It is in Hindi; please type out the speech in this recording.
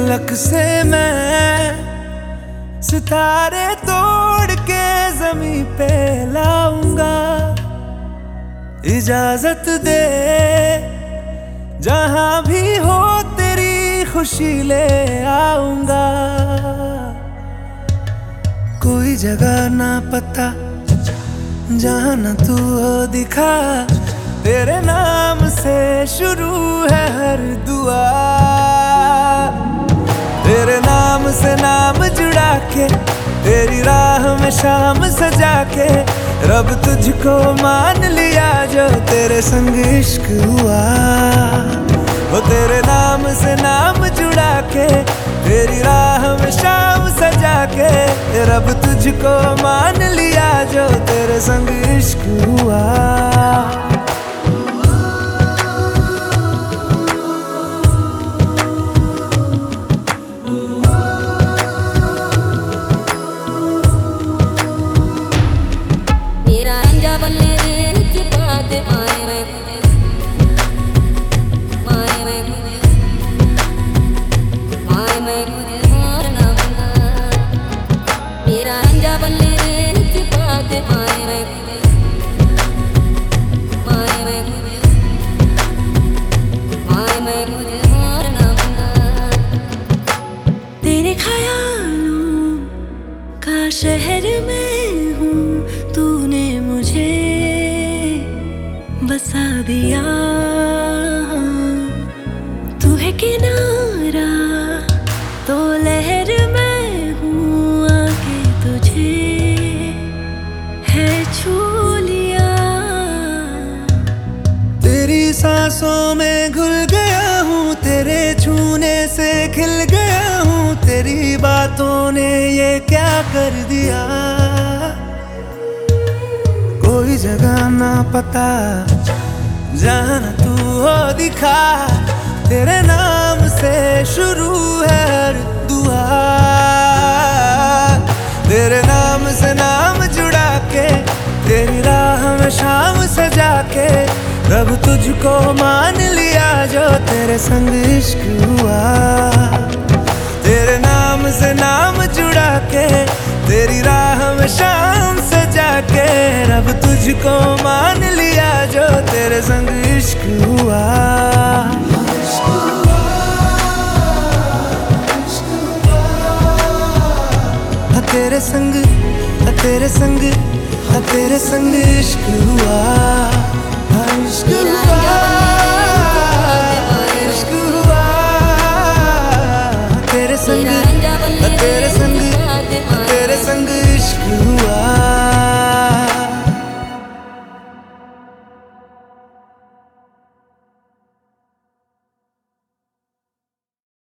फलक से मैं सितारे तोड़ के ज़मीं पे लाऊंगा। इजाजत दे जहां भी हो तेरी खुशी ले आऊंगा। कोई जगह ना पता जहां न तू हो दिखा, तेरे नाम से शुरू है हर दुआ। तेरे नाम से नाम जुड़ा के, तेरी राह में शाम सजा के, रब तुझको मान लिया जो तेरे संग इश्क हुआ। वो तेरे नाम से नाम जुड़ा के, तेरी राह में शाम सजा के, रब तुझको मान लिया जो तेरे संग इश्क हुआ। तेरे ख्यालों का शहर में हूँ, तूने मुझे बसा दिया। तू है किनारा तो लहर में हूँ, आके तुझे है छू लिया। तेरी सांसों में घुल गया हूँ, तेरे छूने से खिल गया हूँ। तेरी बातों ने ये क्या कर दिया। कोई जगह ना पता जहां न तू हो दिखा, तेरे नाम से शुरू है हर दुआ। तेरे नाम से नाम जुड़ा के, तेरी राह में शाम सजा के, रब तुझको मान लिया जो तेरे संग इश्क हुआ। तेरे नाम से नाम जुड़ा के, तेरी राह में शाम सजा के, रब तुझको मान लिया जो तेरे संग इश्क हुआ। तेरे संग, तेरे संग, तेरे संग इश्क हुआ, इश्क हुआ।